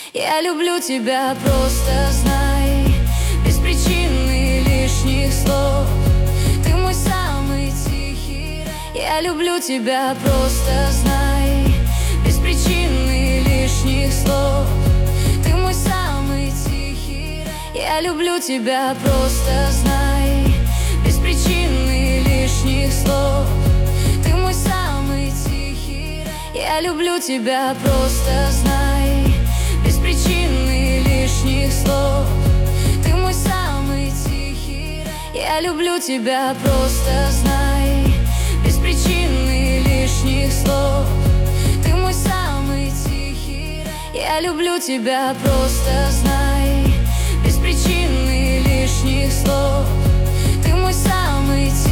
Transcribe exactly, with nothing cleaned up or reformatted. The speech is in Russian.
Я люблю тебя, просто знай, без причины лишних слов. Ты мой самый тихий рай. Я люблю тебя, просто знай, без причины лишних слов. Ты мой самый тихий рай. Я люблю тебя, просто знай, без причины лишних слов. Ты мой самый тихий рай. Я люблю тебя, просто знай, без причины лишних слов. Ты мой самый тихий рай. Я люблю тебя, просто знай, без причины лишних слов. Ты мой самый тихий рай. Я люблю тебя, просто знай, без причины лишних слов. Ты мой самый тихий рай.